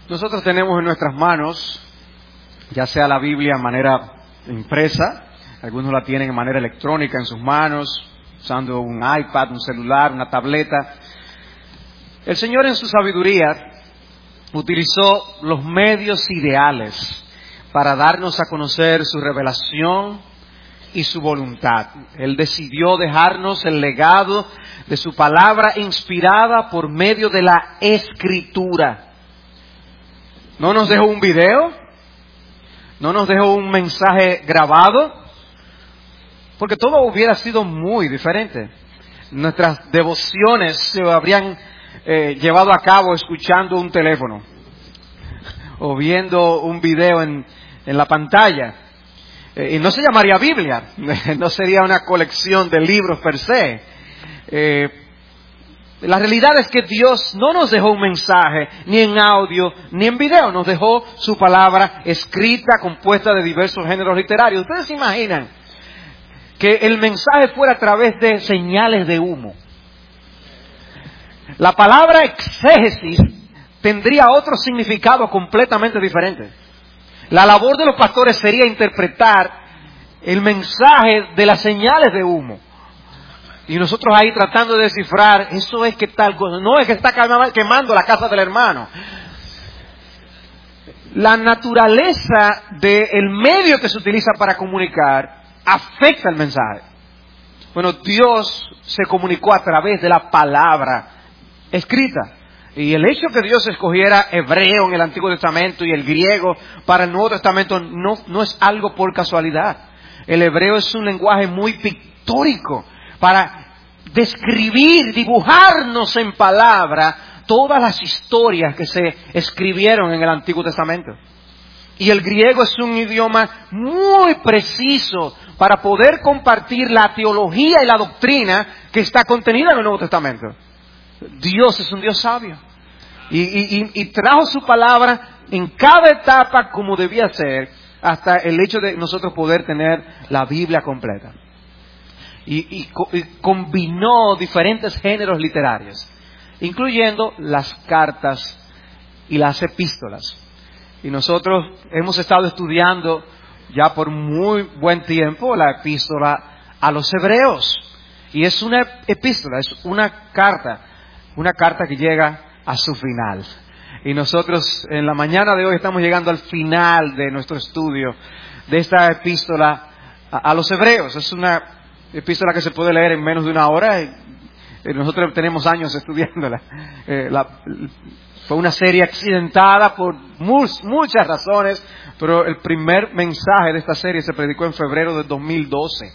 Nosotros tenemos en nuestras manos, ya sea la Biblia de manera impresa, algunos la tienen de manera electrónica en sus manos, usando un iPad, un celular, una tableta. El Señor en su sabiduría utilizó los medios ideales para darnos a conocer su revelación y su voluntad. Él decidió dejarnos el legado de su palabra inspirada por medio de la Escritura. No nos dejó un video, no nos dejó un mensaje grabado, porque todo hubiera sido muy diferente. Nuestras devociones se habrían llevado a cabo escuchando un teléfono o viendo un video en la pantalla. Y no se llamaría Biblia, no sería una colección de libros per se. La realidad es que Dios no nos dejó un mensaje, ni en audio, ni en video. Nos dejó su palabra escrita, compuesta de diversos géneros literarios. ¿Ustedes se imaginan que el mensaje fuera a través de señales de humo? La palabra exégesis tendría otro significado completamente diferente. La labor de los pastores sería interpretar el mensaje de las señales de humo. Y nosotros ahí tratando de descifrar, eso es que tal cosa, no es que está quemando la casa del hermano. La naturaleza del medio que se utiliza para comunicar afecta el mensaje. Bueno, Dios se comunicó a través de la palabra escrita. Y el hecho que Dios escogiera hebreo en el Antiguo Testamento y el griego para el Nuevo Testamento no es algo por casualidad. El hebreo es un lenguaje muy pictórico para describir, dibujarnos en palabra todas las historias que se escribieron en el Antiguo Testamento. Y el griego es un idioma muy preciso para poder compartir la teología y la doctrina que está contenida en el Nuevo Testamento. Dios es un Dios sabio y trajo su palabra en cada etapa como debía ser, hasta el hecho de nosotros poder tener la Biblia completa. Y combinó diferentes géneros literarios, incluyendo las cartas y las epístolas. Y nosotros hemos estado estudiando ya por muy buen tiempo la epístola a los hebreos. Y es una epístola, es una carta que llega a su final. Y nosotros en la mañana de hoy estamos llegando al final de nuestro estudio de esta epístola a los hebreos. Es una epístola que se puede leer en menos de una hora. Nosotros tenemos años estudiándola. Fue una serie accidentada por muchas razones, pero el primer mensaje de esta serie se predicó en febrero de 2012.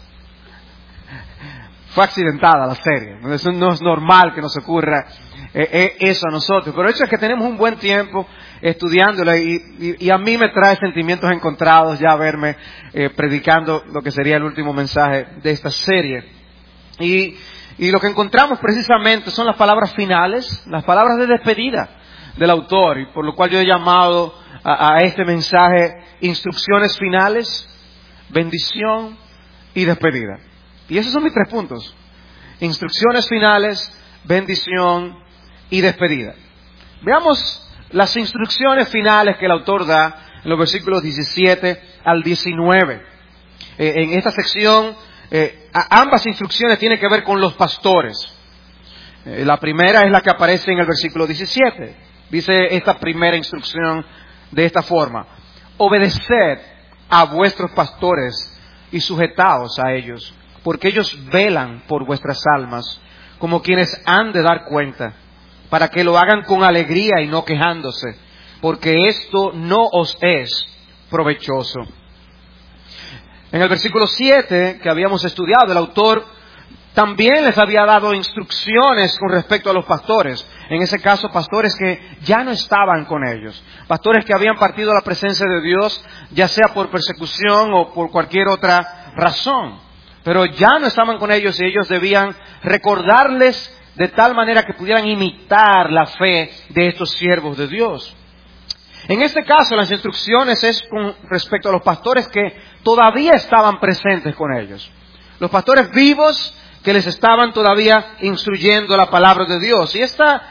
Fue accidentada la serie. Eso no es normal que nos ocurra eso a nosotros. Pero el hecho es que tenemos un buen tiempo estudiándola y a mí me trae sentimientos encontrados ya verme predicando lo que sería el último mensaje de esta serie. Y lo que encontramos precisamente son las palabras finales, las palabras de despedida del autor, y por lo cual yo he llamado a este mensaje instrucciones finales, bendición y despedida. Y esos son mis 3 puntos: instrucciones finales, bendición y despedida. Veamos las instrucciones finales que el autor da en los versículos 17 al 19. En esta sección, ambas instrucciones tienen que ver con los pastores. La primera es la que aparece en el versículo 17. Dice esta primera instrucción de esta forma: obedeced a vuestros pastores y sujetaos a ellos, porque ellos velan por vuestras almas, como quienes han de dar cuenta, para que lo hagan con alegría y no quejándose, porque esto no os es provechoso. En el versículo 7 que habíamos estudiado, el autor también les había dado instrucciones con respecto a los pastores. En ese caso, pastores que ya no estaban con ellos. Pastores que habían partido a la presencia de Dios, ya sea por persecución o por cualquier otra razón. Pero ya no estaban con ellos y ellos debían recordarles de tal manera que pudieran imitar la fe de estos siervos de Dios. En este caso, las instrucciones es con respecto a los pastores que todavía estaban presentes con ellos. Los pastores vivos que les estaban todavía instruyendo la palabra de Dios. Y esta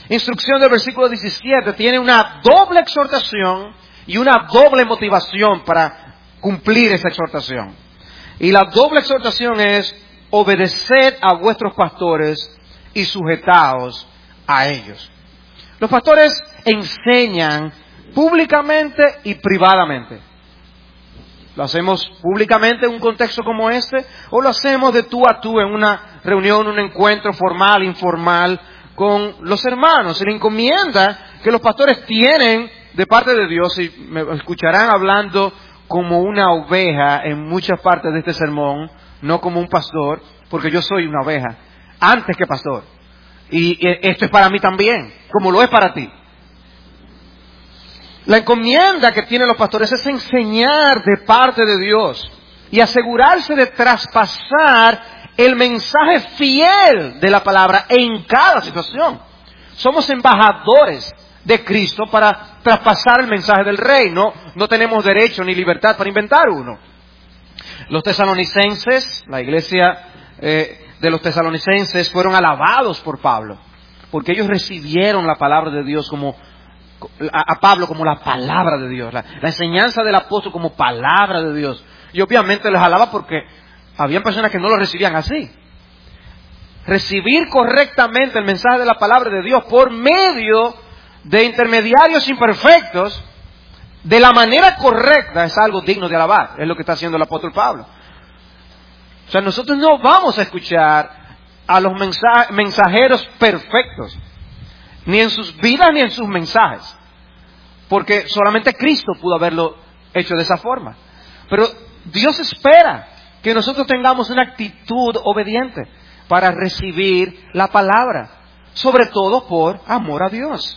instrucción del versículo 17 tiene una doble exhortación y una doble motivación para cumplir esa exhortación. Y la doble exhortación es: obedeced a vuestros pastores y sujetaos a ellos. Los pastores enseñan públicamente y privadamente. ¿Lo hacemos públicamente en un contexto como este? ¿O lo hacemos de tú a tú en una reunión, un encuentro formal, informal con los hermanos? La encomienda que los pastores tienen de parte de Dios, y me escucharán hablando como una oveja en muchas partes de este sermón, no como un pastor, porque yo soy una oveja antes que pastor. Y esto es para mí también, como lo es para ti. La encomienda que tienen los pastores es enseñar de parte de Dios y asegurarse de traspasar el mensaje fiel de la palabra en cada situación. Somos embajadores de Cristo para traspasar el mensaje del Rey. No tenemos derecho ni libertad para inventar uno. Los tesalonicenses, la iglesia de los tesalonicenses, fueron alabados por Pablo, porque ellos recibieron la palabra de Dios a Pablo como la palabra de Dios, la enseñanza del apóstol como palabra de Dios. Y obviamente les alaba porque habían personas que no lo recibían así. Recibir correctamente el mensaje de la palabra de Dios por medio de intermediarios imperfectos, de la manera correcta, es algo digno de alabar. Es lo que está haciendo el apóstol Pablo. O sea, nosotros no vamos a escuchar a los mensajeros perfectos, ni en sus vidas ni en sus mensajes, porque solamente Cristo pudo haberlo hecho de esa forma. Pero Dios espera que nosotros tengamos una actitud obediente para recibir la palabra, sobre todo por amor a Dios.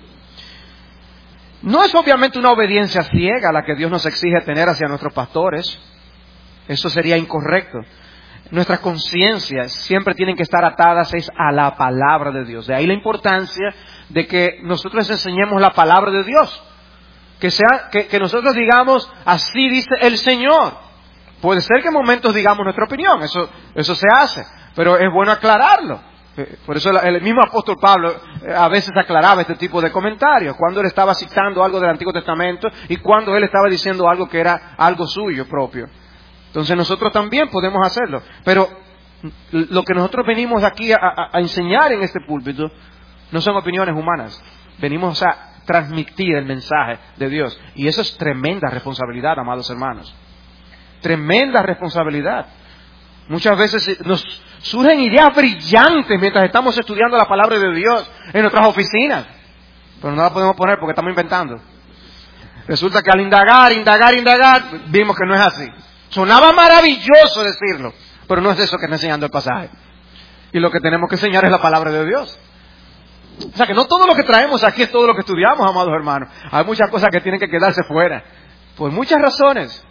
No es obviamente una obediencia ciega la que Dios nos exige tener hacia nuestros pastores. Eso sería incorrecto. Nuestras conciencias siempre tienen que estar atadas a la palabra de Dios. De ahí la importancia de que nosotros enseñemos la palabra de Dios. Que nosotros digamos: así dice el Señor. Puede ser que en momentos digamos nuestra opinión, eso se hace, pero es bueno aclararlo. Por eso el mismo apóstol Pablo a veces aclaraba este tipo de comentarios, cuando él estaba citando algo del Antiguo Testamento y cuando él estaba diciendo algo que era algo suyo propio. Entonces nosotros también podemos hacerlo, pero lo que nosotros venimos aquí a enseñar en este púlpito no son opiniones humanas. Venimos a transmitir el mensaje de Dios, y eso es tremenda responsabilidad, amados hermanos. Tremenda responsabilidad. Muchas veces nos surgen ideas brillantes mientras estamos estudiando la palabra de Dios en nuestras oficinas, pero no la podemos poner porque estamos inventando. Resulta que al indagar, vimos que no es así. Sonaba maravilloso decirlo, pero no es eso que está enseñando el pasaje. Y lo que tenemos que enseñar es la palabra de Dios. O sea que no todo lo que traemos aquí es todo lo que estudiamos, amados hermanos. Hay muchas cosas que tienen que quedarse fuera, por muchas razones.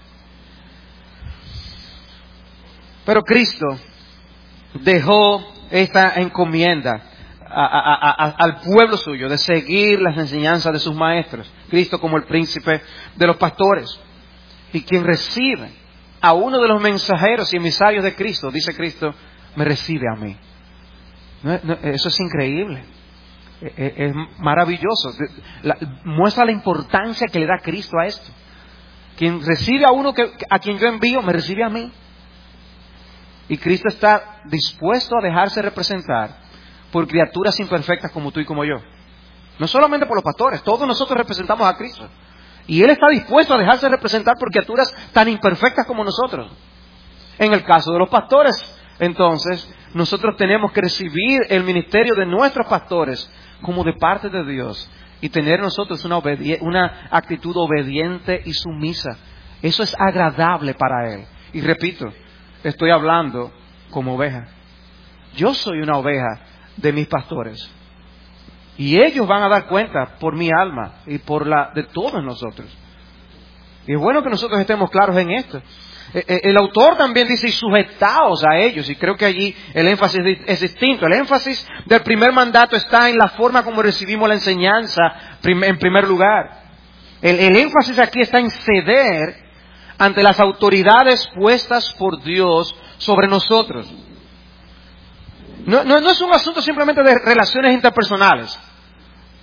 Pero Cristo dejó esta encomienda al pueblo suyo de seguir las enseñanzas de sus maestros. Cristo como el príncipe de los pastores. Y quien recibe a uno de los mensajeros y emisarios de Cristo, dice Cristo, me recibe a mí. Eso es increíble. Es maravilloso. Muestra la importancia que le da Cristo a esto. Quien recibe a uno a quien yo envío, me recibe a mí. Y Cristo está dispuesto a dejarse representar por criaturas imperfectas como tú y como yo. No solamente por los pastores, todos nosotros representamos a Cristo. Y Él está dispuesto a dejarse representar por criaturas tan imperfectas como nosotros. En el caso de los pastores, entonces, nosotros tenemos que recibir el ministerio de nuestros pastores como de parte de Dios y tener nosotros una actitud obediente y sumisa. Eso es agradable para Él. Y repito, estoy hablando como oveja. Yo soy una oveja de mis pastores. Y ellos van a dar cuenta por mi alma y por la de todos nosotros. Y es bueno que nosotros estemos claros en esto. El autor también dice, y sujetaos a ellos. Y creo que allí el énfasis es distinto. El énfasis del primer mandato está en la forma como recibimos la enseñanza en primer lugar. El énfasis aquí está en ceder ante las autoridades puestas por Dios sobre nosotros. No es un asunto simplemente de relaciones interpersonales.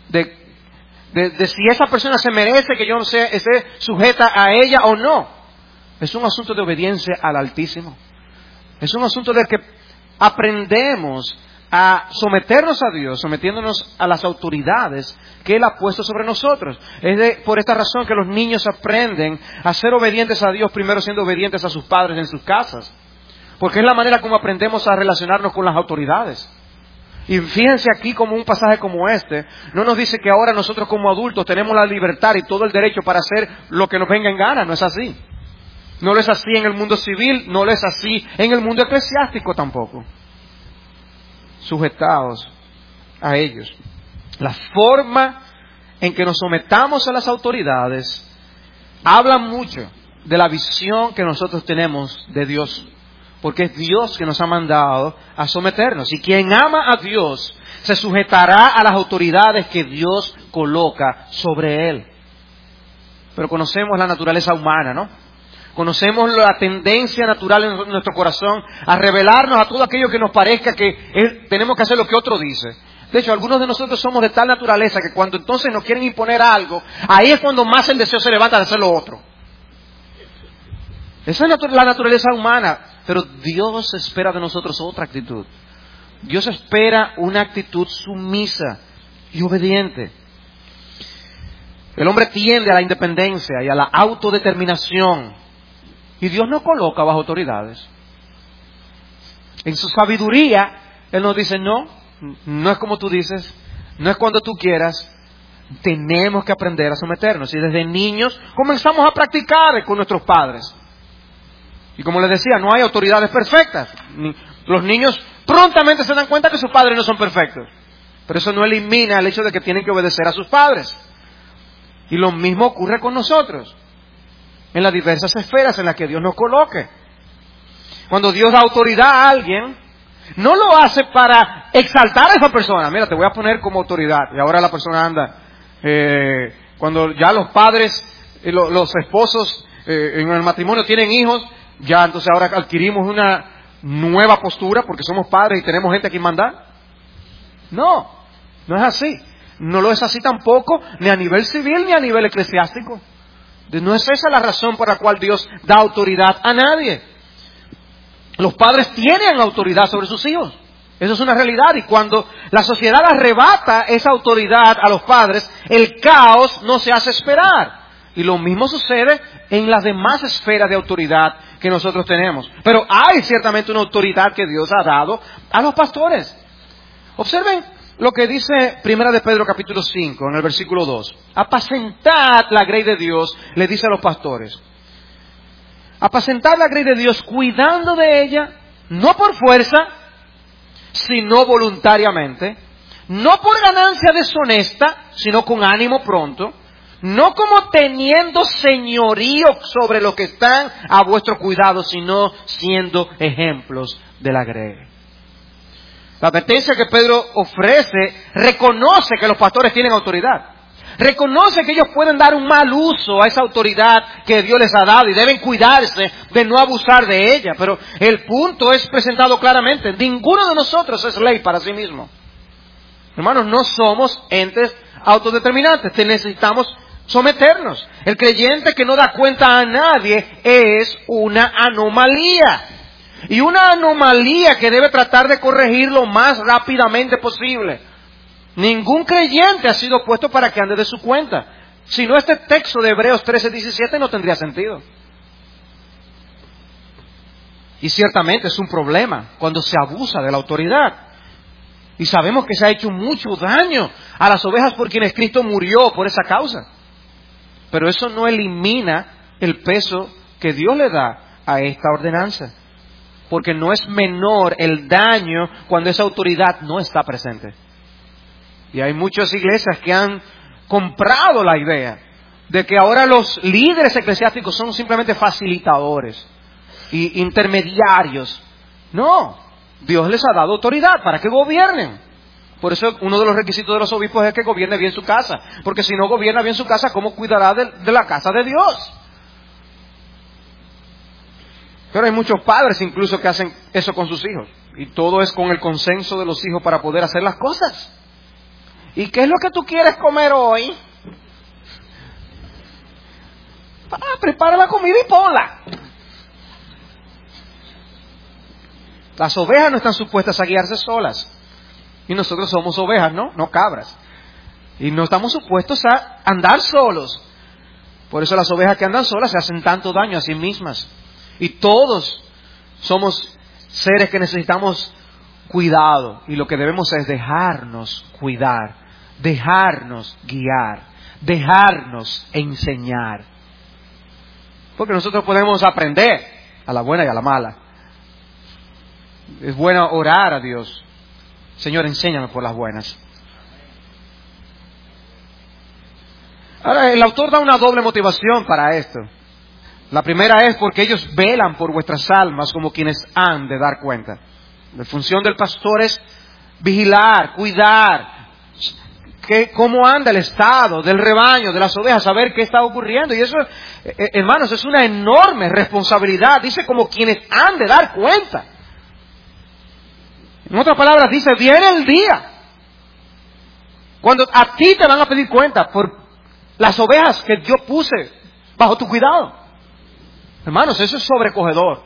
de si esa persona se merece que yo esté sujeta a ella o no. Es un asunto de obediencia al Altísimo. Es un asunto de que aprendemos a someternos a Dios, sometiéndonos a las autoridades que Él ha puesto sobre nosotros. Por esta razón que los niños aprenden a ser obedientes a Dios, primero siendo obedientes a sus padres en sus casas. Porque es la manera como aprendemos a relacionarnos con las autoridades. Y fíjense aquí como un pasaje como este, no nos dice que ahora nosotros como adultos tenemos la libertad y todo el derecho para hacer lo que nos venga en gana, no es así. No lo es así en el mundo civil, no lo es así en el mundo eclesiástico tampoco. Sujetados a ellos. La forma en que nos sometamos a las autoridades habla mucho de la visión que nosotros tenemos de Dios. Porque es Dios que nos ha mandado a someternos. Y quien ama a Dios se sujetará a las autoridades que Dios coloca sobre él. Pero conocemos la naturaleza humana, ¿no? Conocemos la tendencia natural en nuestro corazón a rebelarnos a todo aquello que nos parezca que tenemos que hacer lo que otro dice. De hecho, algunos de nosotros somos de tal naturaleza que cuando entonces nos quieren imponer algo, ahí es cuando más el deseo se levanta de hacer lo otro. Esa es la naturaleza humana, pero Dios espera de nosotros otra actitud. Dios espera una actitud sumisa y obediente. El hombre tiende a la independencia y a la autodeterminación. Y Dios nos coloca bajo autoridades. En su sabiduría, Él nos dice, no es como tú dices, no es cuando tú quieras. Tenemos que aprender a someternos. Y desde niños comenzamos a practicar con nuestros padres. Y como les decía, no hay autoridades perfectas. Los niños prontamente se dan cuenta que sus padres no son perfectos. Pero eso no elimina el hecho de que tienen que obedecer a sus padres. Y lo mismo ocurre con nosotros, en las diversas esferas en las que Dios nos coloque. Cuando Dios da autoridad a alguien, no lo hace para exaltar a esa persona. Mira, te voy a poner como autoridad. Y ahora la persona anda. Cuando ya los padres, los esposos en el matrimonio tienen hijos, ya entonces ahora adquirimos una nueva postura porque somos padres y tenemos gente a quien mandar. No es así. No lo es así tampoco, ni a nivel civil ni a nivel eclesiástico. No es esa la razón por la cual Dios da autoridad a nadie. Los padres tienen autoridad sobre sus hijos. Eso es una realidad. Y cuando la sociedad arrebata esa autoridad a los padres, el caos no se hace esperar. Y lo mismo sucede en las demás esferas de autoridad que nosotros tenemos. Pero hay ciertamente una autoridad que Dios ha dado a los pastores. Observen lo que dice Primera de Pedro capítulo 5 en el versículo 2. Apacentad la grey de Dios, le dice a los pastores. Apacentad la grey de Dios cuidando de ella, no por fuerza, sino voluntariamente. No por ganancia deshonesta, sino con ánimo pronto. No como teniendo señorío sobre los que están a vuestro cuidado, sino siendo ejemplos de la grey. La advertencia que Pedro ofrece reconoce que los pastores tienen autoridad. Reconoce que ellos pueden dar un mal uso a esa autoridad que Dios les ha dado y deben cuidarse de no abusar de ella. Pero el punto es presentado claramente. Ninguno de nosotros es ley para sí mismo. Hermanos, no somos entes autodeterminantes. Necesitamos someternos. El creyente que no da cuenta a nadie es una anomalía. Y una anomalía que debe tratar de corregir lo más rápidamente posible. Ningún creyente ha sido puesto para que ande de su cuenta. Si no, este texto de Hebreos 13:17 no tendría sentido. Y ciertamente es un problema cuando se abusa de la autoridad. Y sabemos que se ha hecho mucho daño a las ovejas por quienes Cristo murió por esa causa. Pero eso no elimina el peso que Dios le da a esta ordenanza. Porque no es menor el daño cuando esa autoridad no está presente. Y hay muchas iglesias que han comprado la idea de que ahora los líderes eclesiásticos son simplemente facilitadores y intermediarios. No, Dios les ha dado autoridad para que gobiernen. Por eso uno de los requisitos de los obispos es que gobierne bien su casa. Porque si no gobierna bien su casa, ¿cómo cuidará de la casa de Dios? Pero hay muchos padres incluso que hacen eso con sus hijos. Y todo es con el consenso de los hijos para poder hacer las cosas. ¿Y qué es lo que tú quieres comer hoy? Prepara la comida y ponla. Las ovejas no están supuestas a guiarse solas. Y nosotros somos ovejas, ¿no? No cabras. Y no estamos supuestos a andar solos. Por eso las ovejas que andan solas se hacen tanto daño a sí mismas. Y todos somos seres que necesitamos cuidado. Y lo que debemos es dejarnos cuidar, dejarnos guiar, dejarnos enseñar. Porque nosotros podemos aprender a la buena y a la mala. Es bueno orar a Dios. Señor, enséñame por las buenas. Ahora, el autor da una doble motivación para esto. La primera es porque ellos velan por vuestras almas como quienes han de dar cuenta. La función del pastor es vigilar, cuidar, cómo anda el estado del rebaño, de las ovejas, saber qué está ocurriendo. Y eso, hermanos, es una enorme responsabilidad. Dice como quienes han de dar cuenta. En otras palabras, dice, viene el día cuando a ti te van a pedir cuenta por las ovejas que yo puse bajo tu cuidado. Hermanos, eso es sobrecogedor.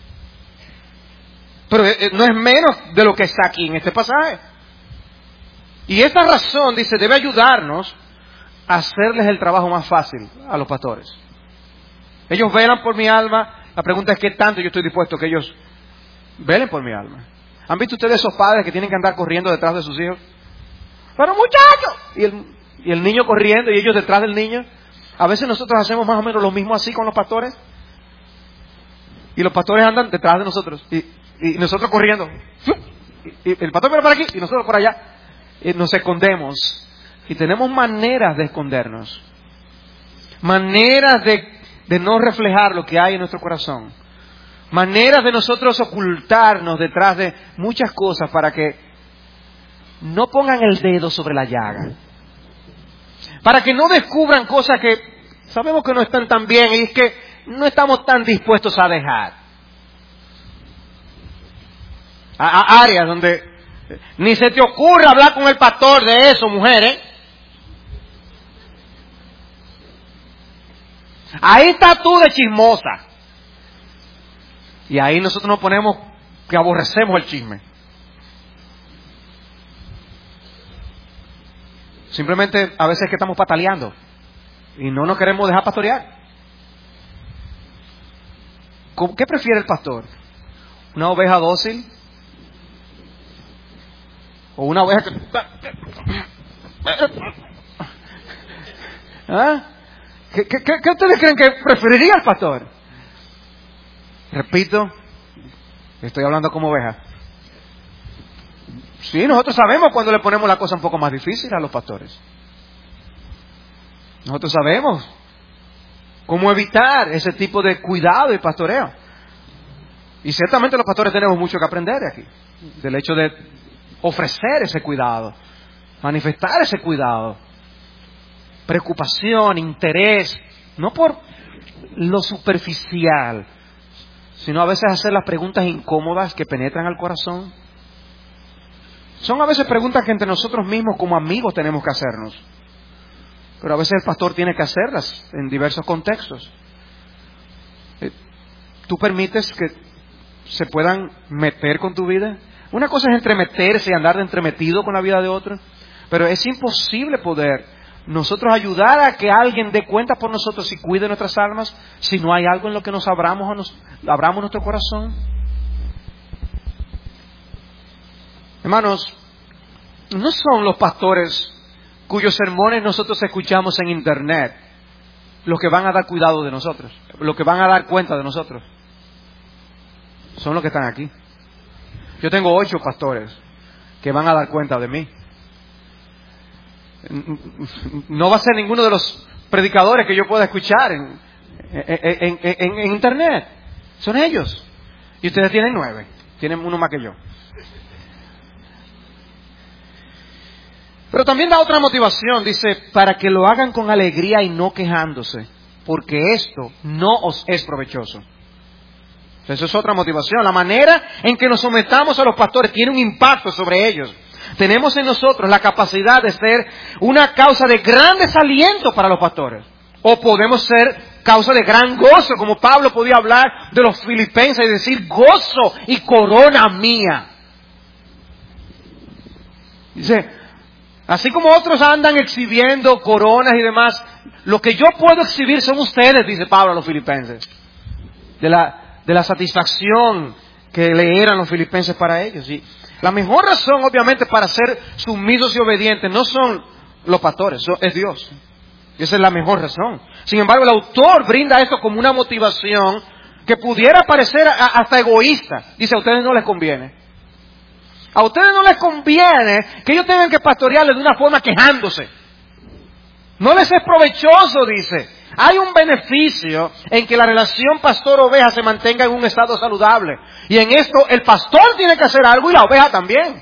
Pero no es menos de lo que está aquí en este pasaje. Y esta razón, dice, debe ayudarnos a hacerles el trabajo más fácil a los pastores. Ellos velan por mi alma. La pregunta es qué tanto yo estoy dispuesto a que ellos velen por mi alma. ¿Han visto ustedes esos padres que tienen que andar corriendo detrás de sus hijos? ¡Pero muchachos! Y el niño corriendo y ellos detrás del niño. A veces nosotros hacemos más o menos lo mismo así con los pastores. Y los pastores andan detrás de nosotros. Y nosotros corriendo. Y el pastor viene por aquí y nosotros por allá. Y nos escondemos. Y tenemos maneras de escondernos. Maneras de no reflejar lo que hay en nuestro corazón. Maneras de nosotros ocultarnos detrás de muchas cosas para que no pongan el dedo sobre la llaga. Para que no descubran cosas que sabemos que no están tan bien y es que no estamos tan dispuestos a dejar. A áreas donde ni se te ocurre hablar con el pastor de eso, mujeres. Ahí está tú de chismosa. Y ahí nosotros nos ponemos que aborrecemos el chisme. Simplemente a veces es que estamos pataleando y no nos queremos dejar pastorear. ¿Qué prefiere el pastor? ¿Una oveja dócil? ¿O una oveja que... ¿Ah? ¿Qué ustedes creen que preferiría el pastor? Repito, estoy hablando como oveja. Sí, nosotros sabemos cuando le ponemos la cosa un poco más difícil a los pastores. Nosotros sabemos cómo evitar ese tipo de cuidado y pastoreo. Y ciertamente los pastores tenemos mucho que aprender de aquí. Del hecho de ofrecer ese cuidado, manifestar ese cuidado, preocupación, interés, no por lo superficial, sino a veces hacer las preguntas incómodas que penetran al corazón. Son a veces preguntas que entre nosotros mismos como amigos tenemos que hacernos. Pero a veces el pastor tiene que hacerlas en diversos contextos. ¿Tú permites que se puedan meter con tu vida? Una cosa es entremeterse y andar de entremetido con la vida de otro. Pero es imposible poder nosotros ayudar a que alguien dé cuenta por nosotros y cuide nuestras almas si no hay algo en lo que nos abramos nuestro corazón. Hermanos, no son los pastores cuyos sermones nosotros escuchamos en internet los que van a dar cuidado de nosotros, los que van a dar cuenta de nosotros. Son los que están aquí. Yo tengo 8 pastores que van a dar cuenta de mí. No va a ser ninguno de los predicadores que yo pueda escuchar en internet. Son ellos. Y ustedes tienen 9. Tienen uno más que yo. Pero también da otra motivación. Dice, para que lo hagan con alegría y no quejándose. Porque esto no os es provechoso. Eso es otra motivación. La manera en que nos sometamos a los pastores tiene un impacto sobre ellos. tenemos en nosotros la capacidad de ser una causa de gran desaliento para los pastores. O podemos ser causa de gran gozo, como Pablo podía hablar de los filipenses y decir gozo y corona mía. Dice, así como otros andan exhibiendo coronas y demás, lo que yo puedo exhibir son ustedes, dice Pablo a los filipenses. De la satisfacción que le eran los filipenses para ellos. Y la mejor razón, obviamente, para ser sumisos y obedientes no son los pastores, es Dios. Y esa es la mejor razón. Sin embargo, el autor brinda esto como una motivación que pudiera parecer hasta egoísta. Dice, a ustedes no les conviene. A ustedes no les conviene que ellos tengan que pastorearles de una forma quejándose. No les es provechoso, dice. Hay un beneficio en que la relación pastor-oveja se mantenga en un estado saludable. Y en esto el pastor tiene que hacer algo y la oveja también.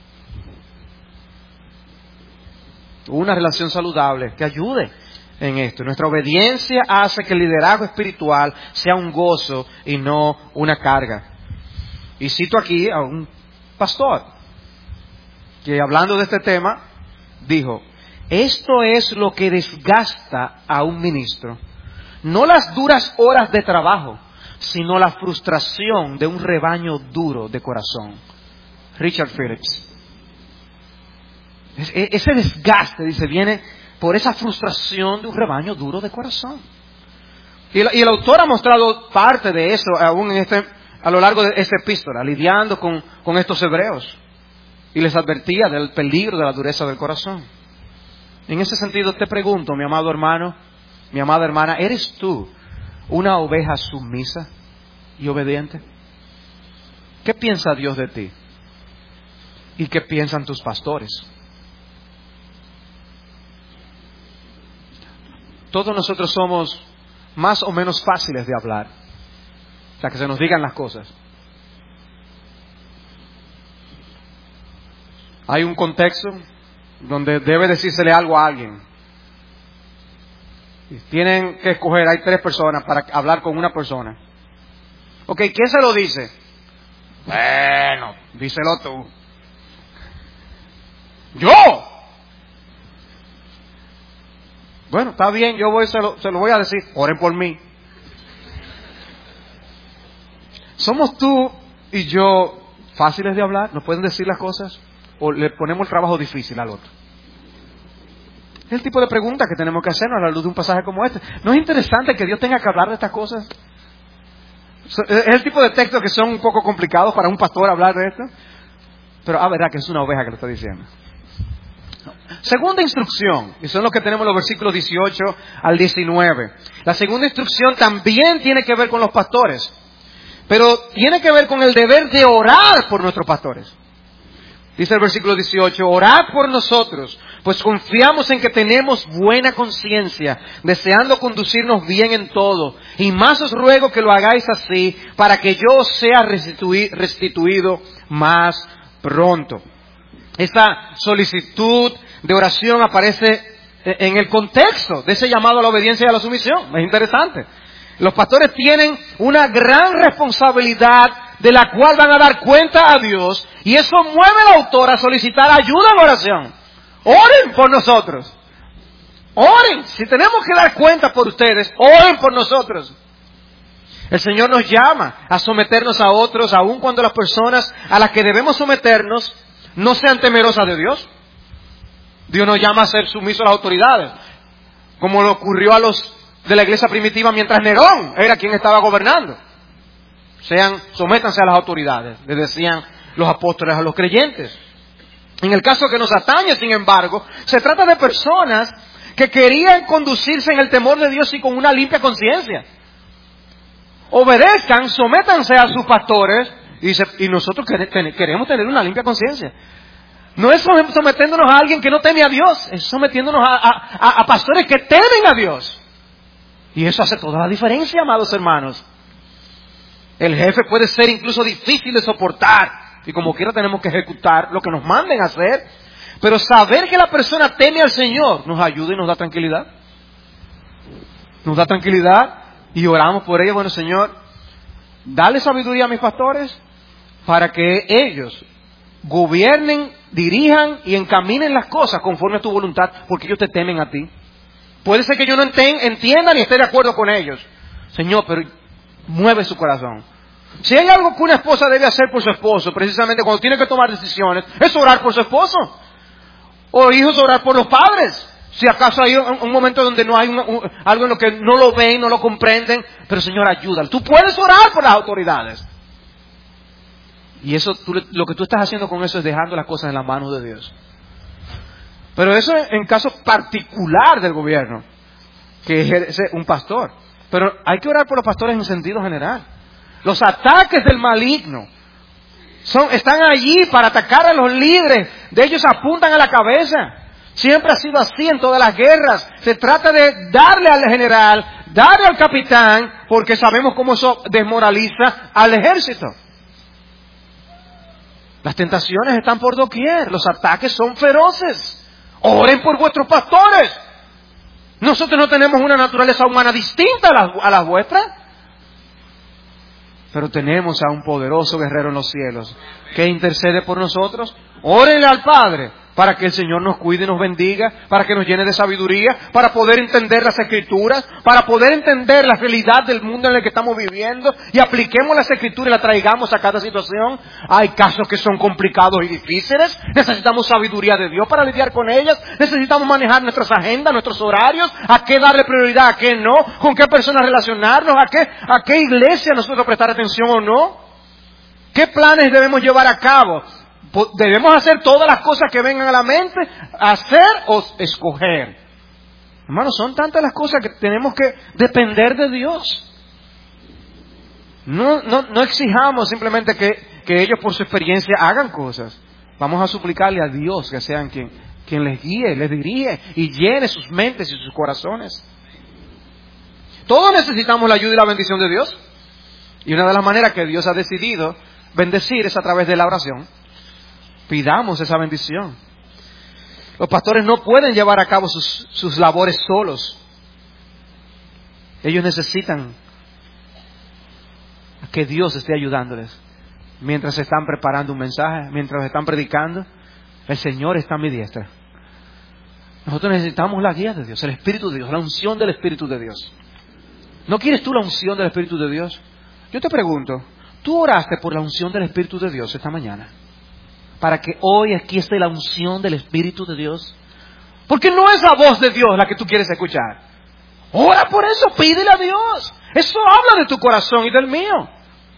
Una relación saludable que ayude en esto. Nuestra obediencia hace que el liderazgo espiritual sea un gozo y no una carga. Y cito aquí a un pastor que, hablando de este tema, dijo: esto es lo que desgasta a un ministro, no las duras horas de trabajo, sino la frustración de un rebaño duro de corazón. Richard Phillips. Ese desgaste, dice, viene por esa frustración de un rebaño duro de corazón. Y el autor ha mostrado parte de eso aún a lo largo de esta epístola, lidiando con estos hebreos. Y les advertía del peligro de la dureza del corazón. En ese sentido te pregunto, mi amado hermano, mi amada hermana, ¿eres tú una oveja sumisa y obediente? ¿Qué piensa Dios de ti? ¿Y qué piensan tus pastores? Todos nosotros somos más o menos fáciles de hablar, o sea, que se nos digan las cosas. Hay un contexto donde debe decírsele algo a alguien. Y tienen que escoger, hay 3 personas para hablar con una persona. Ok, ¿quién se lo dice? Bueno, díselo tú. ¡Yo! Bueno, está bien, yo se lo voy a decir. Oren por mí. ¿Somos tú y yo fáciles de hablar? ¿Nos pueden decir las cosas? ¿O le ponemos el trabajo difícil al otro? Es el tipo de pregunta que tenemos que hacernos a la luz de un pasaje como este. ¿No es interesante que Dios tenga que hablar de estas cosas? Es el tipo de textos que son un poco complicados para un pastor hablar de esto. Pero verdad que es una oveja que lo está diciendo. Segunda instrucción, y son los que tenemos en los versículos 18 al 19. La segunda instrucción también tiene que ver con los pastores, pero tiene que ver con el deber de orar por nuestros pastores. Dice el versículo 18, orad por nosotros, pues confiamos en que tenemos buena conciencia, deseando conducirnos bien en todo. Y más os ruego que lo hagáis así, para que yo sea restituido más pronto. Esta solicitud de oración aparece en el contexto de ese llamado a la obediencia y a la sumisión. Es interesante. Los pastores tienen una gran responsabilidad de la cual van a dar cuenta a Dios, y eso mueve al autor a solicitar ayuda en la oración. Oren por nosotros. Oren. Si tenemos que dar cuenta por ustedes, oren por nosotros. El Señor nos llama a someternos a otros, aun cuando las personas a las que debemos someternos no sean temerosas de Dios. Dios nos llama a ser sumisos a las autoridades, como le ocurrió a los de la iglesia primitiva mientras Nerón era quien estaba gobernando. Sométanse a las autoridades, le decían los apóstoles a los creyentes. En el caso que nos atañe, sin embargo, se trata de personas que querían conducirse en el temor de Dios y con una limpia conciencia. Obedezcan, sométanse a sus pastores, y nosotros queremos tener una limpia conciencia. No es sometiéndonos a alguien que no teme a Dios, es sometiéndonos a pastores que temen a Dios. Y eso hace toda la diferencia, amados hermanos. El jefe puede ser incluso difícil de soportar, y como quiera tenemos que ejecutar lo que nos manden a hacer, pero saber que la persona teme al Señor nos ayuda y nos da tranquilidad. Nos da tranquilidad y oramos por ellos. Bueno, Señor, dale sabiduría a mis pastores para que ellos gobiernen, dirijan y encaminen las cosas conforme a tu voluntad, porque ellos te temen a ti. Puede ser que yo no entienda ni esté de acuerdo con ellos. Señor, pero mueve su corazón. Si hay algo que una esposa debe hacer por su esposo, precisamente cuando tiene que tomar decisiones, es orar por su esposo. O hijos, orar por los padres. Si acaso hay un momento donde no hay algo en lo que no lo ven, no lo comprenden, pero Señor, ayúdalo. Tú puedes orar por las autoridades. Y eso, lo que tú estás haciendo con eso es dejando las cosas en las manos de Dios. Pero eso en caso particular del gobierno, que ejerce un pastor. Pero hay que orar por los pastores en sentido general. Los ataques del maligno están allí para atacar a los líderes. De ellos apuntan a la cabeza. Siempre ha sido así en todas las guerras. Se trata de darle al general, darle al capitán, porque sabemos cómo eso desmoraliza al ejército. Las tentaciones están por doquier. Los ataques son feroces. Oren por vuestros pastores. Nosotros no tenemos una naturaleza humana distinta a las vuestras. Pero tenemos a un poderoso guerrero en los cielos que intercede por nosotros. Órenle al Padre para que el Señor nos cuide y nos bendiga, para que nos llene de sabiduría, para poder entender las Escrituras, para poder entender la realidad del mundo en el que estamos viviendo y apliquemos las Escrituras y las traigamos a cada situación. Hay casos que son complicados y difíciles, necesitamos sabiduría de Dios para lidiar con ellas, necesitamos manejar nuestras agendas, nuestros horarios, a qué darle prioridad, a qué no, con qué personas relacionarnos, a qué iglesia nosotros prestar atención o no, qué planes debemos llevar a cabo. Debemos hacer todas las cosas que vengan a la mente, hacer o escoger. Hermanos, son tantas las cosas que tenemos que depender de Dios. No exijamos simplemente que ellos por su experiencia hagan cosas. Vamos a suplicarle a Dios que sean quien les guíe, les dirige y llene sus mentes y sus corazones. Todos necesitamos la ayuda y la bendición de Dios. Y una de las maneras que Dios ha decidido bendecir es a través de la oración. Pidamos esa bendición. Los pastores no pueden llevar a cabo sus labores solos. Ellos necesitan que Dios esté ayudándoles. Mientras están preparando un mensaje, mientras están predicando, el Señor está a mi diestra. Nosotros necesitamos la guía de Dios, el Espíritu de Dios, la unción del Espíritu de Dios. ¿No quieres tú la unción del Espíritu de Dios? Yo te pregunto, ¿tú oraste por la unción del Espíritu de Dios esta mañana? Para que hoy aquí esté la unción del Espíritu de Dios. Porque no es la voz de Dios la que tú quieres escuchar. Ora por eso, pídele a Dios. Eso habla de tu corazón y del mío.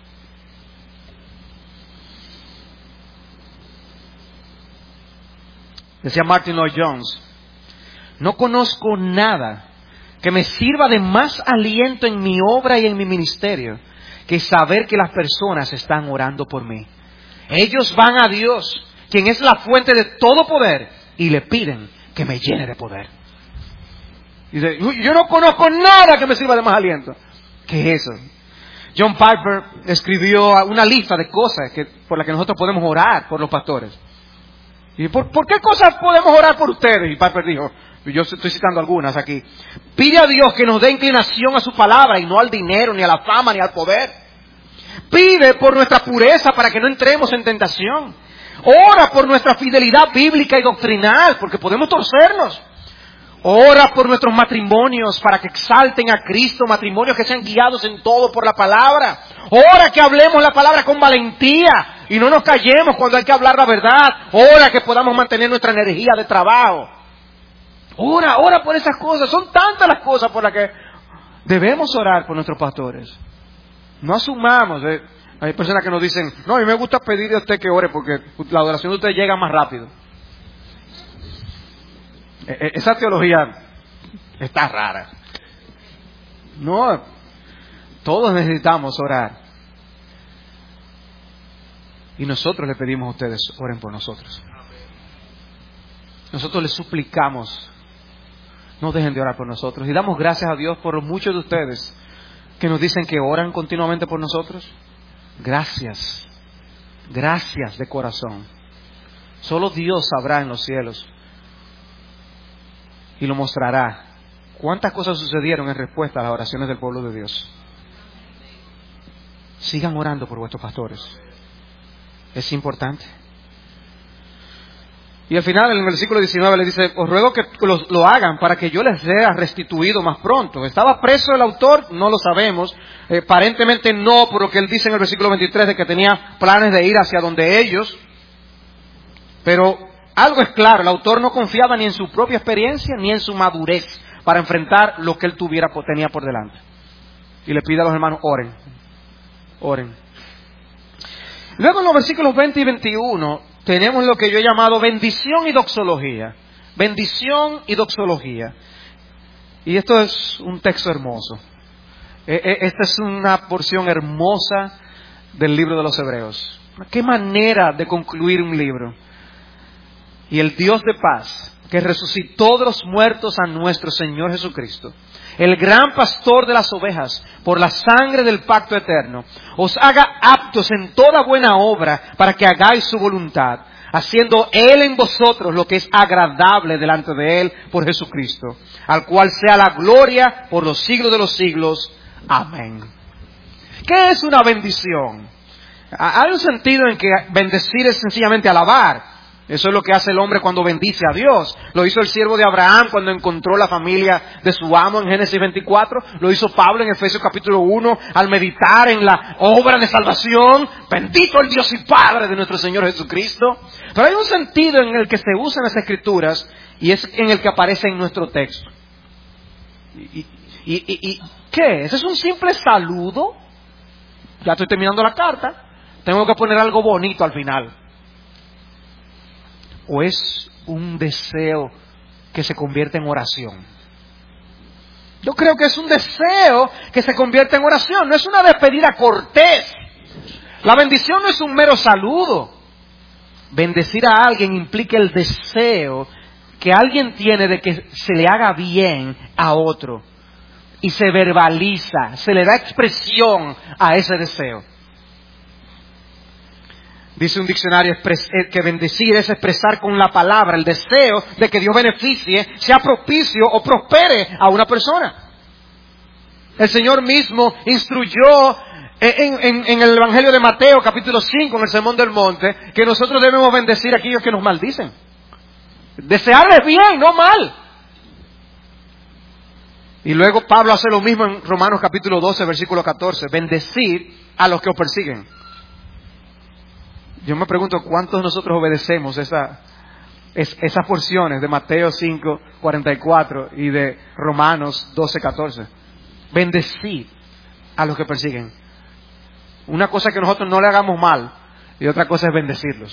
Decía Martin Lloyd-Jones, no conozco nada que me sirva de más aliento en mi obra y en mi ministerio que saber que las personas están orando por mí. Ellos van a Dios, quien es la fuente de todo poder, y le piden que me llene de poder. Y dice, yo no conozco nada que me sirva de más aliento. ¿Qué es eso? John Piper escribió una lista de cosas por las que nosotros podemos orar por los pastores. ¿Y por qué cosas podemos orar por ustedes? Y Piper dijo, yo estoy citando algunas aquí. Pide a Dios que nos dé inclinación a su palabra y no al dinero, ni a la fama, ni al poder. Pide por nuestra pureza para que no entremos en tentación. Ora por nuestra fidelidad bíblica y doctrinal, porque podemos torcernos. Ora por nuestros matrimonios para que exalten a Cristo, matrimonios que sean guiados en todo por la palabra. Ora que hablemos la palabra con valentía y no nos callemos cuando hay que hablar la verdad. Ora que podamos mantener nuestra energía de trabajo. Ora por esas cosas. Son tantas las cosas por las que debemos orar por nuestros pastores. No asumamos. Hay personas que nos dicen, no, a mí me gusta pedirle a usted que ore porque la adoración de usted llega más rápido. Esa teología está rara. No, todos necesitamos orar. Y nosotros le pedimos a ustedes, oren por nosotros. Nosotros les suplicamos, no dejen de orar por nosotros. Y damos gracias a Dios por muchos de ustedes que nos dicen que oran continuamente por nosotros. Gracias. Gracias de corazón. Solo Dios sabrá en los cielos y lo mostrará cuántas cosas sucedieron en respuesta a las oraciones del pueblo de Dios. Sigan orando por vuestros pastores. Es importante. Y al final, en el versículo 19, le dice, os ruego que lo hagan para que yo les sea restituido más pronto. ¿Estaba preso el autor? No lo sabemos. Aparentemente no, por lo que él dice en el versículo 23 de que tenía planes de ir hacia donde ellos. Pero algo es claro, el autor no confiaba ni en su propia experiencia ni en su madurez para enfrentar lo que él tenía por delante. Y le pide a los hermanos, oren, oren. Luego en los versículos 20 y 21 tenemos lo que yo he llamado bendición y doxología. Bendición y doxología. Y esto es un texto hermoso. Esta es una porción hermosa del libro de los Hebreos. Qué manera de concluir un libro. Y el Dios de paz, que resucitó de los muertos a nuestro Señor Jesucristo, el gran pastor de las ovejas, por la sangre del pacto eterno, os haga aptos en toda buena obra para que hagáis su voluntad, haciendo Él en vosotros lo que es agradable delante de Él por Jesucristo, al cual sea la gloria por los siglos de los siglos. Amén. ¿Qué es una bendición? Hay un sentido en que bendecir es sencillamente alabar. Eso es lo que hace el hombre cuando bendice a Dios. Lo hizo el siervo de Abraham cuando encontró la familia de su amo en Génesis 24. Lo hizo Pablo en Efesios capítulo 1 al meditar en la obra de salvación. Bendito el Dios y Padre de nuestro Señor Jesucristo. Pero hay un sentido en el que se usan las Escrituras y es en el que aparece en nuestro texto. ¿Y qué es? ¿Es un simple saludo? Ya estoy terminando la carta. Tengo que poner algo bonito al final. ¿O es un deseo que se convierte en oración? Yo creo que es un deseo que se convierte en oración. No es una despedida cortés. La bendición no es un mero saludo. Bendecir a alguien implica el deseo que alguien tiene de que se le haga bien a otro. Y se verbaliza, se le da expresión a ese deseo. Dice un diccionario que bendecir es expresar con la palabra el deseo de que Dios beneficie, sea propicio o prospere a una persona. El Señor mismo instruyó en el Evangelio de Mateo, capítulo 5, en el Sermón del Monte, que nosotros debemos bendecir a aquellos que nos maldicen. Desearles bien, no mal. Y luego Pablo hace lo mismo en Romanos capítulo 12, versículo 14. Bendecir a los que os persiguen. Yo me pregunto cuántos de nosotros obedecemos esas porciones de Mateo 5, 44 y de Romanos 12, 14. Bendecir a los que persiguen. Una cosa es que nosotros no le hagamos mal y otra cosa es bendecirlos.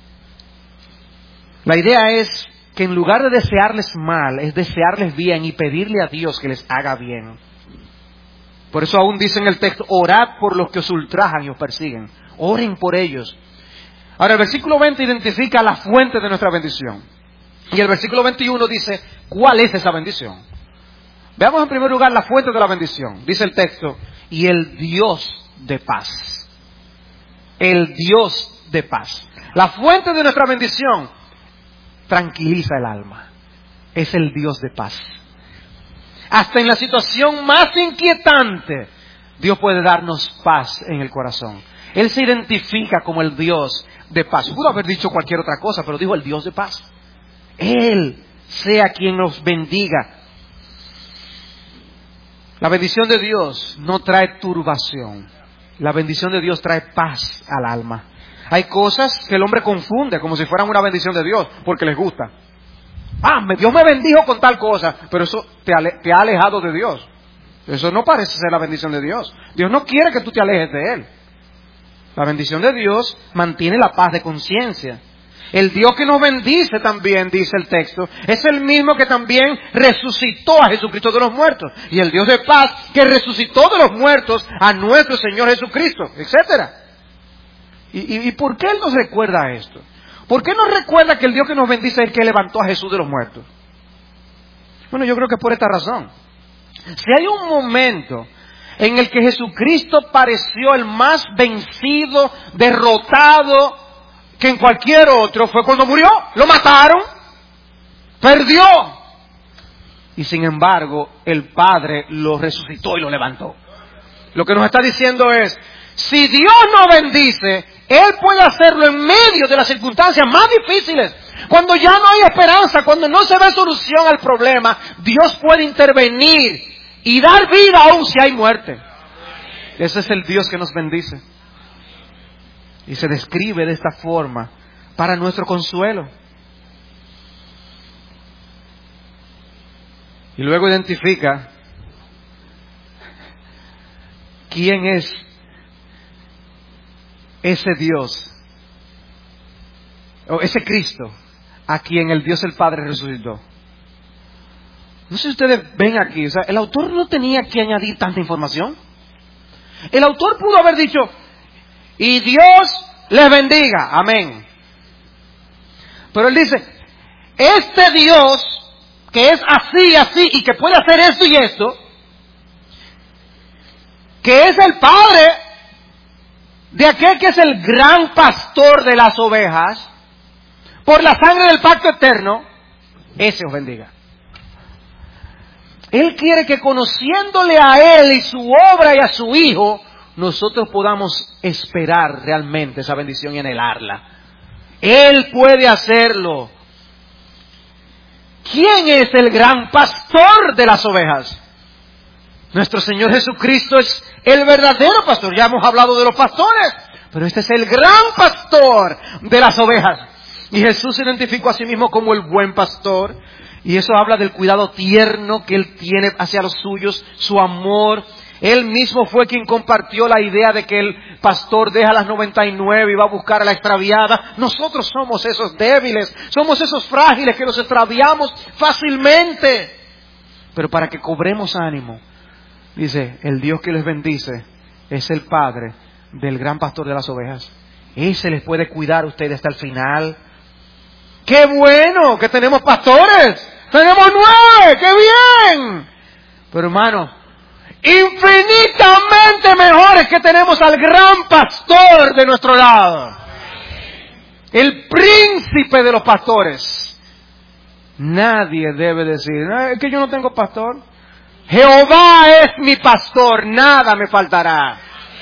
La idea es que en lugar de desearles mal, es desearles bien y pedirle a Dios que les haga bien. Por eso aún dice en el texto, orad por los que os ultrajan y os persiguen. Oren por ellos. Ahora el versículo 20 identifica la fuente de nuestra bendición. Y el versículo 21 dice, ¿cuál es esa bendición? Veamos en primer lugar la fuente de la bendición. Dice el texto, y el Dios de paz. El Dios de paz. La fuente de nuestra bendición tranquiliza el alma. Es el Dios de paz. Hasta en la situación más inquietante, Dios puede darnos paz en el corazón. Él se identifica como el Dios de paz. Pudo haber dicho cualquier otra cosa, pero dijo el Dios de paz. Él sea quien nos bendiga. La bendición de Dios no trae turbación. La bendición de Dios trae paz al alma. Hay cosas que el hombre confunde como si fueran una bendición de Dios porque les gusta. Dios me bendijo con tal cosa, pero eso te ha alejado de Dios. Eso no parece ser la bendición de Dios. Dios no quiere que tú te alejes de Él. La bendición de Dios mantiene la paz de conciencia. El Dios que nos bendice también, dice el texto, es el mismo que también resucitó a Jesucristo de los muertos. Y el Dios de paz que resucitó de los muertos a nuestro Señor Jesucristo, etc. ¿Y por qué Él nos recuerda esto? ¿Por qué nos recuerda que el Dios que nos bendice es el que levantó a Jesús de los muertos? Bueno, yo creo que por esta razón. Si hay un momento en el que Jesucristo pareció el más vencido, derrotado que en cualquier otro, fue cuando murió. Lo mataron, perdió. Y sin embargo, el Padre lo resucitó y lo levantó. Lo que nos está diciendo es, si Dios nos bendice, Él puede hacerlo en medio de las circunstancias más difíciles. Cuando ya no hay esperanza, cuando no se ve solución al problema, Dios puede intervenir y dar vida aún si hay muerte. Ese es el Dios que nos bendice. Y se describe de esta forma para nuestro consuelo. Y luego identifica quién es ese Dios, o ese Cristo, a quien el Dios el Padre resucitó. No sé si ustedes ven aquí, o sea, el autor no tenía que añadir tanta información. El autor pudo haber dicho, y Dios les bendiga, amén. Pero él dice, este Dios, que es así, así, y que puede hacer esto y esto, que es el Padre de aquel que es el gran pastor de las ovejas, por la sangre del pacto eterno, ese os bendiga. Él quiere que conociéndole a Él y su obra y a su Hijo, nosotros podamos esperar realmente esa bendición y anhelarla. Él puede hacerlo. ¿Quién es el gran pastor de las ovejas? Nuestro Señor Jesucristo es el verdadero pastor. Ya hemos hablado de los pastores, pero este es el gran pastor de las ovejas. Y Jesús se identificó a sí mismo como el buen pastor. Y eso habla del cuidado tierno que Él tiene hacia los suyos, su amor. Él mismo fue quien compartió la idea de que el pastor deja las 99 y va a buscar a la extraviada. Nosotros somos esos débiles, somos esos frágiles que nos extraviamos fácilmente. Pero para que cobremos ánimo, dice, el Dios que les bendice es el Padre del gran pastor de las ovejas. Ese les puede cuidar a ustedes hasta el final. ¡Qué bueno que tenemos pastores! ¡Tenemos 9! ¡Qué bien! Pero hermano, infinitamente mejores que tenemos al gran pastor de nuestro lado. El príncipe de los pastores. Nadie debe decir, no, es que yo no tengo pastor. Jehová es mi pastor, nada me faltará.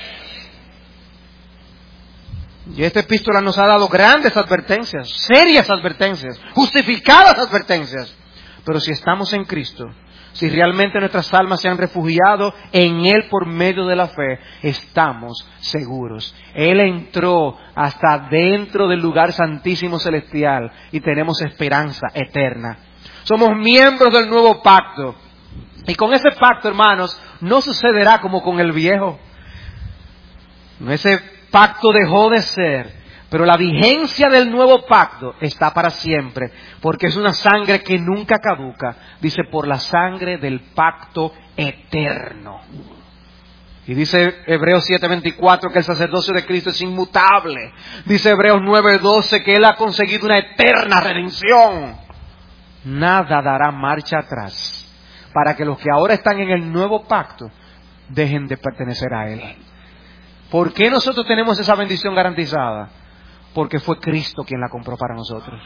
Y esta epístola nos ha dado grandes advertencias, serias advertencias, justificadas advertencias. Pero si estamos en Cristo, si realmente nuestras almas se han refugiado en Él por medio de la fe, estamos seguros. Él entró hasta dentro del lugar santísimo celestial y tenemos esperanza eterna. Somos miembros del nuevo pacto. Y con ese pacto, hermanos, no sucederá como con el viejo. Ese pacto dejó de ser, pero la vigencia del nuevo pacto está para siempre, porque es una sangre que nunca caduca. Dice, por la sangre del pacto eterno. Y dice Hebreos 7:24 que el sacerdocio de Cristo es inmutable. Dice Hebreos 9:12 que Él ha conseguido una eterna redención. Nada dará marcha atrás para que los que ahora están en el nuevo pacto dejen de pertenecer a Él. ¿Por qué nosotros tenemos esa bendición garantizada? Porque fue Cristo quien la compró para nosotros.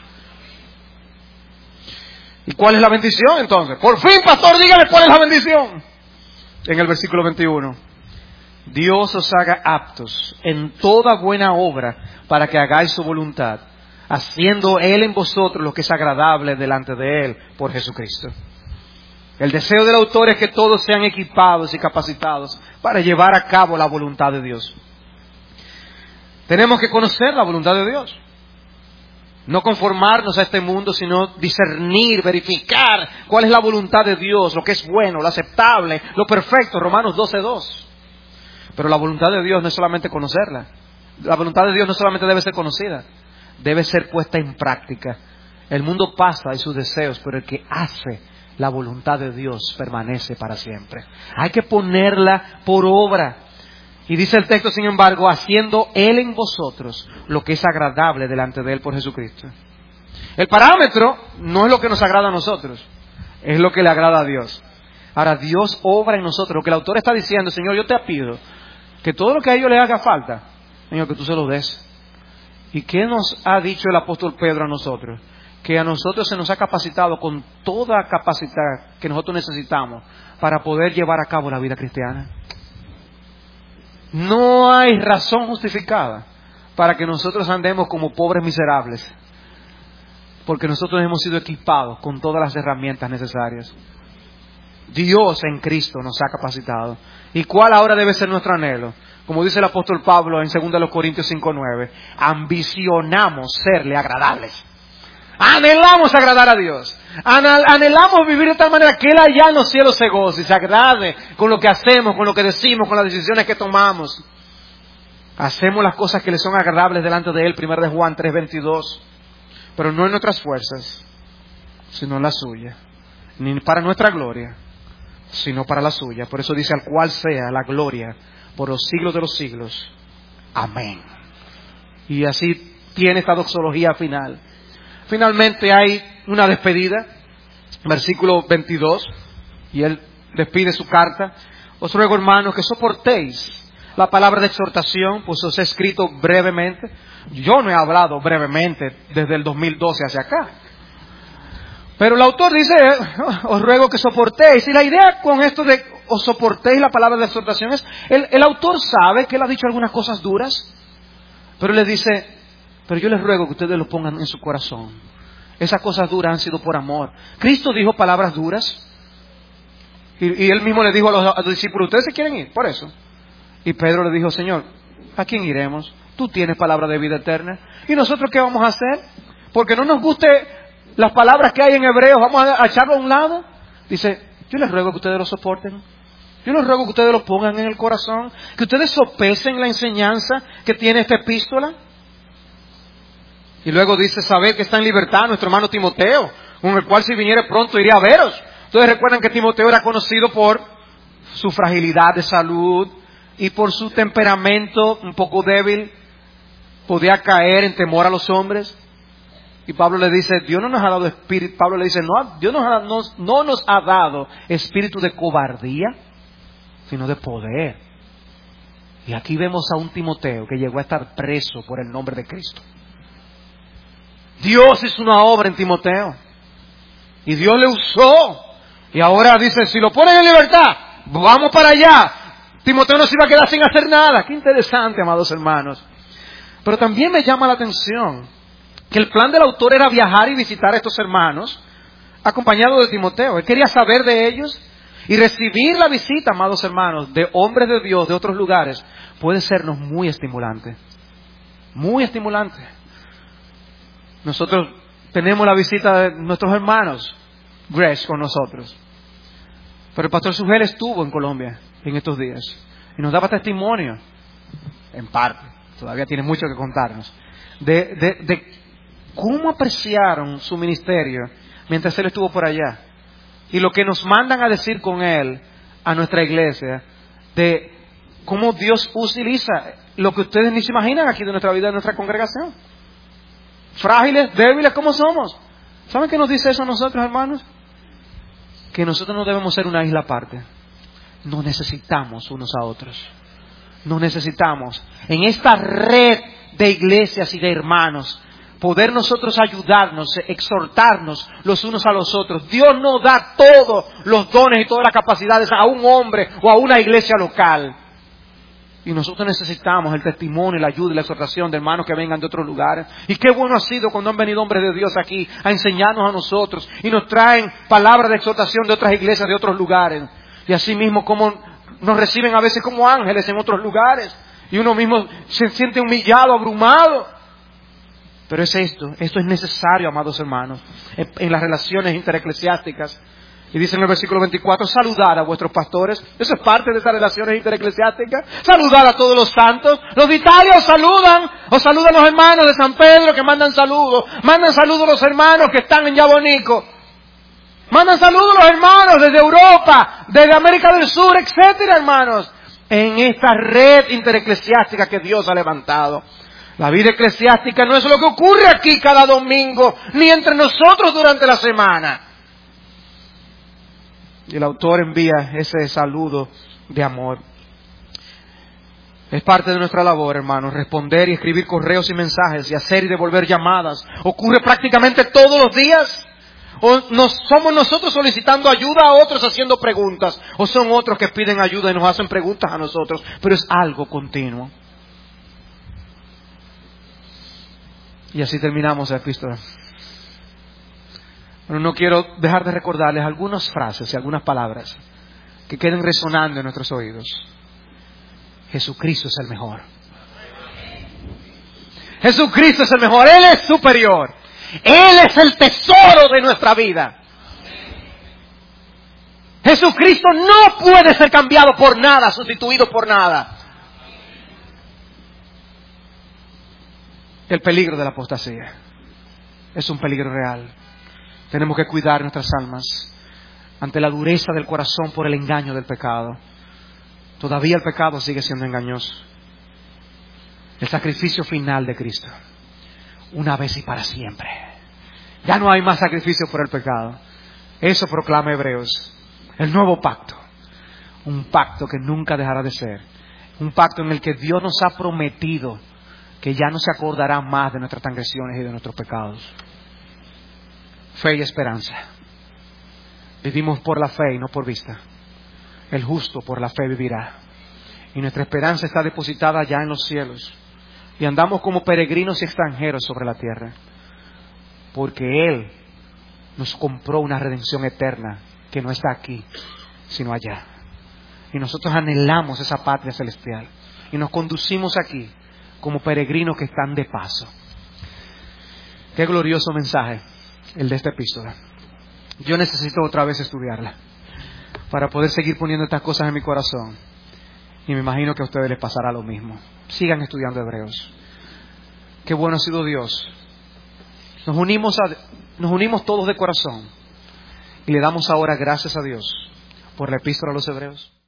¿Y cuál es la bendición entonces? Por fin, pastor, dígale cuál es la bendición. En el versículo 21. Dios os haga aptos en toda buena obra para que hagáis su voluntad, haciendo Él en vosotros lo que es agradable delante de Él por Jesucristo. El deseo del autor es que todos sean equipados y capacitados para llevar a cabo la voluntad de Dios. Tenemos que conocer la voluntad de Dios. No conformarnos a este mundo, sino discernir, verificar cuál es la voluntad de Dios, lo que es bueno, lo aceptable, lo perfecto. Romanos 12:2. Pero la voluntad de Dios no es solamente conocerla. La voluntad de Dios no solamente debe ser conocida, debe ser puesta en práctica. El mundo pasa y sus deseos, pero el que hace la voluntad de Dios permanece para siempre. Hay que ponerla por obra. Y dice el texto, sin embargo, haciendo Él en vosotros lo que es agradable delante de Él por Jesucristo. El parámetro no es lo que nos agrada a nosotros, es lo que le agrada a Dios. Ahora, Dios obra en nosotros. Lo que el autor está diciendo, Señor, yo te pido que todo lo que a ellos les haga falta, Señor, que tú se lo des. ¿Y qué nos ha dicho el apóstol Pedro a nosotros? Que a nosotros se nos ha capacitado con toda capacidad que nosotros necesitamos para poder llevar a cabo la vida cristiana. No hay razón justificada para que nosotros andemos como pobres miserables. porque nosotros hemos sido equipados con todas las herramientas necesarias. Dios en Cristo nos ha capacitado. ¿Y cuál ahora debe ser nuestro anhelo? Como dice el apóstol Pablo en 2 Corintios 5:9, ambicionamos serle agradables. Anhelamos agradar a Dios. Anhelamos vivir de tal manera que Él allá en los cielos se goce y se agrade con lo que hacemos, con lo que decimos, con las decisiones que tomamos. Hacemos las cosas que le son agradables delante de Él, 1 de Juan 3:22. Pero no en nuestras fuerzas, sino en la suya. Ni para nuestra gloria, sino para la suya. Por eso dice, al cual sea la gloria por los siglos de los siglos. Amén. Y así tiene esta doxología final. Finalmente hay una despedida, versículo 22, y él despide su carta. Os ruego, hermanos, que soportéis la palabra de exhortación, pues os he escrito brevemente. Yo no he hablado brevemente desde el 2012 hacia acá. Pero el autor dice, os ruego que soportéis. Y la idea con esto de os soportéis la palabra de exhortación es, el autor sabe que él ha dicho algunas cosas duras, pero le dice, pero yo les ruego que ustedes lo pongan en su corazón. Esas cosas duras han sido por amor. Cristo dijo palabras duras. Y él mismo le dijo a los discípulos, ustedes se quieren ir, por eso. Y Pedro le dijo, Señor, ¿a quién iremos? Tú tienes palabra de vida eterna. ¿Y nosotros qué vamos a hacer? Porque no nos guste las palabras que hay en Hebreos, vamos a echarlo a un lado. Dice, yo les ruego que ustedes lo soporten. Yo les ruego que ustedes lo pongan en el corazón. Que ustedes sopesen la enseñanza que tiene esta epístola. Y luego dice, sabed que está en libertad nuestro hermano Timoteo, con el cual si viniere pronto iré a veros. Ustedes recuerdan que Timoteo era conocido por su fragilidad de salud y por su temperamento un poco débil. Podía caer en temor a los hombres. Y Pablo le dice, Dios no nos ha dado espíritu. Pablo le dice, Dios no nos ha dado espíritu de cobardía, sino de poder. Y aquí vemos a un Timoteo que llegó a estar preso por el nombre de Cristo. Dios hizo una obra en Timoteo. Y Dios le usó. Y ahora dice, si lo ponen en libertad, vamos para allá. Timoteo no se iba a quedar sin hacer nada. Qué interesante, amados hermanos. Pero también me llama la atención que el plan del autor era viajar y visitar a estos hermanos, acompañado de Timoteo. Él quería saber de ellos y recibir la visita, amados hermanos, de hombres de Dios de otros lugares, puede sernos muy estimulante. Muy estimulante. Nosotros tenemos la visita de nuestros hermanos, Grace, con nosotros. Pero el pastor Sugel estuvo en Colombia en estos días y nos daba testimonio, en parte, todavía tiene mucho que contarnos, de cómo apreciaron su ministerio mientras él estuvo por allá. Y lo que nos mandan a decir con él a nuestra iglesia, de cómo Dios utiliza lo que ustedes ni se imaginan aquí de nuestra vida, de nuestra congregación. Frágiles, débiles como somos. ¿Saben qué nos dice eso a nosotros, hermanos? Que nosotros no debemos ser una isla aparte. Nos necesitamos unos a otros. Nos necesitamos. En esta red de iglesias y de hermanos, poder nosotros ayudarnos, exhortarnos los unos a los otros. Dios no da todos los dones y todas las capacidades a un hombre o a una iglesia local. Y nosotros necesitamos el testimonio, la ayuda y la exhortación de hermanos que vengan de otros lugares. Y qué bueno ha sido cuando han venido hombres de Dios aquí a enseñarnos a nosotros y nos traen palabras de exhortación de otras iglesias, de otros lugares. Y así mismo como nos reciben a veces como ángeles en otros lugares. Y uno mismo se siente humillado, abrumado. Pero es esto es necesario, amados hermanos, en las relaciones intereclesiásticas. Y dice en el versículo 24, saludar a vuestros pastores. Eso es parte de esas relaciones intereclesiásticas. Saludar a todos los santos. Los de Italia os saludan los hermanos de San Pedro que mandan saludos. Mandan saludos los hermanos que están en Yabonico. Mandan saludos los hermanos desde Europa, desde América del Sur, etcétera, hermanos. En esta red intereclesiástica que Dios ha levantado. La vida eclesiástica no es lo que ocurre aquí cada domingo, ni entre nosotros durante la semana. Y el autor envía ese saludo de amor. Es parte de nuestra labor, hermanos, responder y escribir correos y mensajes y hacer y devolver llamadas. Ocurre prácticamente todos los días. O somos nosotros solicitando ayuda a otros haciendo preguntas, o son otros que piden ayuda y nos hacen preguntas a nosotros, pero es algo continuo. Y así terminamos la epístola. Pero no quiero dejar de recordarles algunas frases y algunas palabras que queden resonando en nuestros oídos. Jesucristo es el mejor. Jesucristo es el mejor. Él es superior. Él es el tesoro de nuestra vida. Jesucristo no puede ser cambiado por nada, sustituido por nada. El peligro de la apostasía es un peligro real. Tenemos que cuidar nuestras almas ante la dureza del corazón por el engaño del pecado. Todavía el pecado sigue siendo engañoso. El sacrificio final de Cristo, una vez y para siempre. Ya no hay más sacrificio por el pecado. Eso proclama Hebreos. El nuevo pacto. Un pacto que nunca dejará de ser. Un pacto en el que Dios nos ha prometido que ya no se acordará más de nuestras transgresiones y de nuestros pecados. Fe y esperanza. Vivimos por la fe y no por vista. El justo por la fe vivirá. Y nuestra esperanza está depositada ya en los cielos. Y andamos como peregrinos y extranjeros sobre la tierra. Porque Él nos compró una redención eterna que no está aquí, sino allá. Y nosotros anhelamos esa patria celestial. Y nos conducimos aquí como peregrinos que están de paso. Qué glorioso mensaje el de esta epístola. Yo necesito otra vez estudiarla para poder seguir poniendo estas cosas en mi corazón. Y me imagino que a ustedes les pasará lo mismo. Sigan estudiando Hebreos. Qué bueno ha sido Dios. Nos unimos todos de corazón y le damos ahora gracias a Dios por la epístola a los Hebreos.